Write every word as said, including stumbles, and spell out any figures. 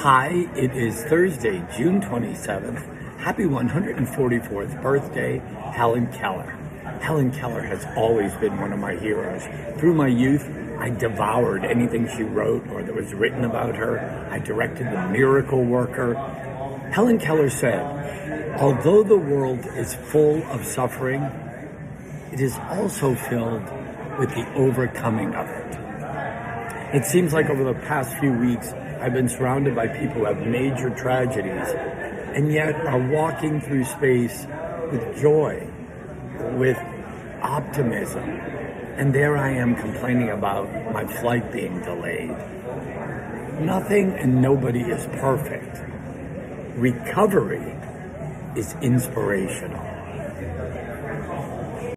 Hi, it is Thursday, June twenty-seventh. Happy one hundred forty-fourth birthday, Helen Keller. Helen Keller has always been one of my heroes. Through my youth, I devoured anything she wrote or that was written about her. I directed The Miracle Worker. Helen Keller said, "Although the world is full of suffering, it is also filled with the overcoming of it." It seems like over the past few weeks, I've been surrounded by people who have major tragedies and yet are walking through space with joy, with optimism. And there I am complaining about my flight being delayed. Nothing and nobody is perfect. Recovery is inspirational.